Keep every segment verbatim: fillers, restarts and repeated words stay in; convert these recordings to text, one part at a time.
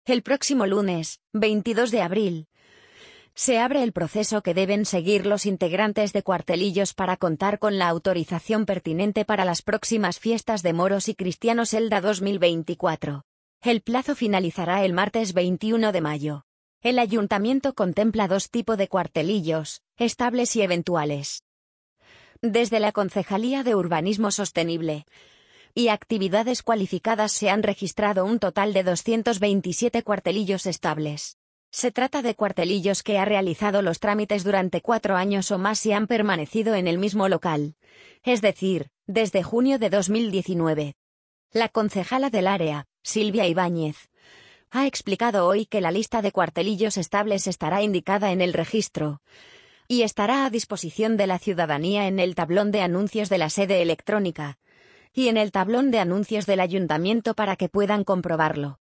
El próximo lunes, veintidós de abril, se abre el proceso que deben seguir los integrantes de Cuartelillos para contar con la autorización pertinente para las próximas fiestas de moros y cristianos Elda dos mil veinticuatro. El plazo finalizará el martes veintiuno de mayo. El ayuntamiento contempla dos tipos de cuartelillos, estables y eventuales. Desde la Concejalía de Urbanismo Sostenible y Actividades Cualificadas se han registrado un total de doscientos veintisiete cuartelillos estables. Se trata de cuartelillos que han realizado los trámites durante cuatro años o más y han permanecido en el mismo local, es decir, desde junio de dos mil diecinueve. La concejala del área, Silvia Ibáñez, ha explicado hoy que la lista de cuartelillos estables estará indicada en el registro y estará a disposición de la ciudadanía en el tablón de anuncios de la sede electrónica y en el tablón de anuncios del ayuntamiento para que puedan comprobarlo.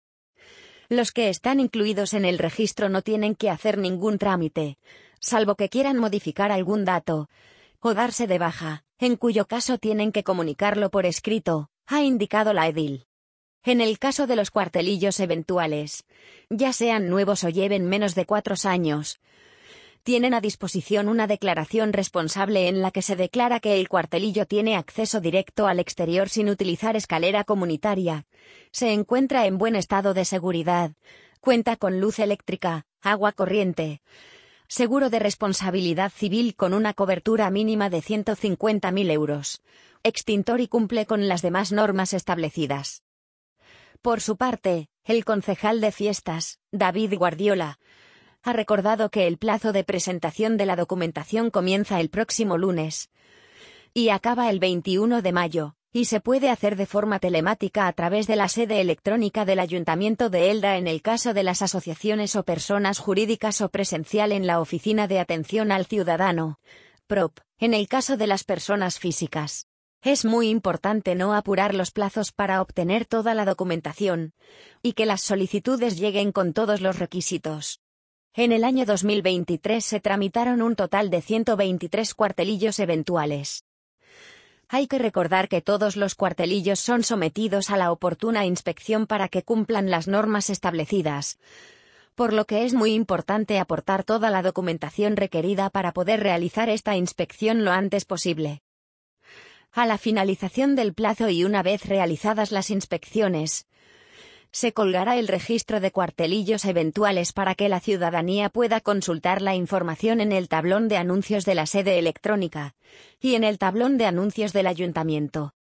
Los que están incluidos en el registro no tienen que hacer ningún trámite, salvo que quieran modificar algún dato o darse de baja, en cuyo caso tienen que comunicarlo por escrito, ha indicado la edil. En el caso de los cuartelillos eventuales, ya sean nuevos o lleven menos de cuatro años, tienen a disposición una declaración responsable en la que se declara que el cuartelillo tiene acceso directo al exterior sin utilizar escalera comunitaria, se encuentra en buen estado de seguridad, cuenta con luz eléctrica, agua corriente, seguro de responsabilidad civil con una cobertura mínima de ciento cincuenta mil euros, extintor y cumple con las demás normas establecidas. Por su parte, el concejal de fiestas, David Guardiola, ha recordado que el plazo de presentación de la documentación comienza el próximo lunes y acaba el veintiuno de mayo, y se puede hacer de forma telemática a través de la sede electrónica del Ayuntamiento de Elda en el caso de las asociaciones o personas jurídicas o presencial en la Oficina de Atención al Ciudadano, P R O P, en el caso de las personas físicas. Es muy importante no apurar los plazos para obtener toda la documentación y que las solicitudes lleguen con todos los requisitos. En el año dos mil veintitrés se tramitaron un total de ciento veintitrés cuartelillos eventuales. Hay que recordar que todos los cuartelillos son sometidos a la oportuna inspección para que cumplan las normas establecidas, por lo que es muy importante aportar toda la documentación requerida para poder realizar esta inspección lo antes posible. A la finalización del plazo y una vez realizadas las inspecciones, se colgará el registro de cuartelillos eventuales para que la ciudadanía pueda consultar la información en el tablón de anuncios de la sede electrónica y en el tablón de anuncios del ayuntamiento.